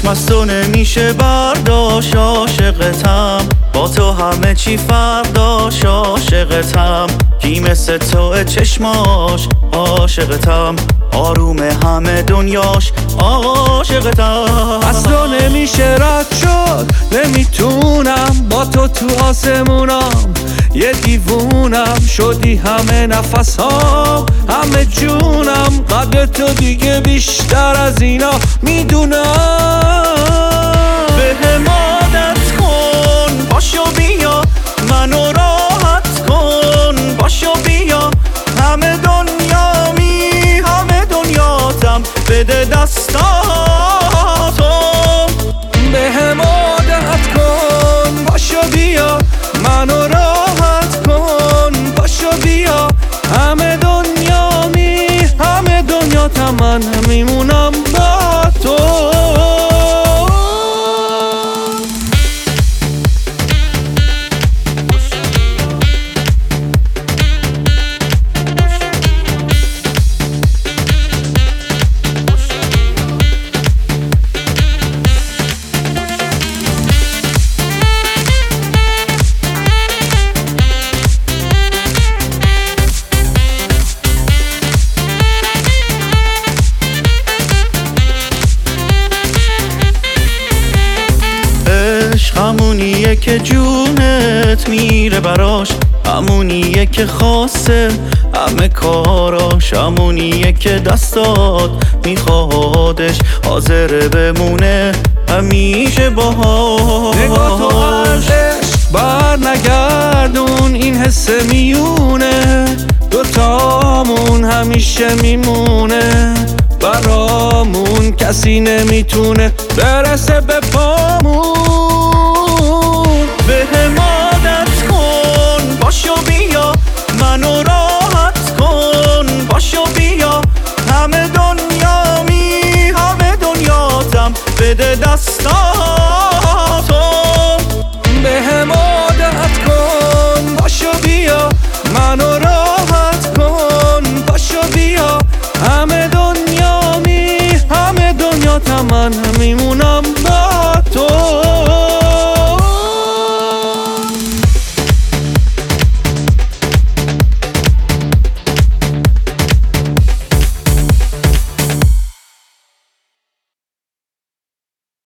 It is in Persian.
چشم از تو نمیشه برداشت، عاشقتم با تو همه چی فرداش، عاشقتم کی مثل تو چشماش، عاشقتم آروم همه دنیاش، عاشقتم از تو نمیشه رد شد، نمیتونم با تو تو آسمونم، یه دیوونم شدی همه نفسام، همه جونم قدر تو دیگه بیشتر از اینا میدونم. بهم عادت کن باشو بیا، منو راحت کن باشو بیا، همه دنیامی همه دنیاتم، بده دستاتو. بهم عادت کن باشو بیا، منو راحت کن باشو بیا، همه دنیامی همه دنیاتم، من میمونم با تو. همونیه که جونت میره براش، همونیه که خاصه همه کاراش، همونیه که دستات میخوادش، حاضره بمونه همیشه باهاش. نگاه تو ارزش بر نگردون، این حس میونه دوتامون همیشه میمونه، برامون کسی نمیتونه برسه به پامون. بهم عادت کن باشو بیا، منو راحت کن باشو بیا، همه دنیامی همه دنیاتم، بده دستاتو. بهم عادت کن باشو بیا، منو راحت کن باشو بیا، همه دنیامی همه دنیاتم، من میمونم با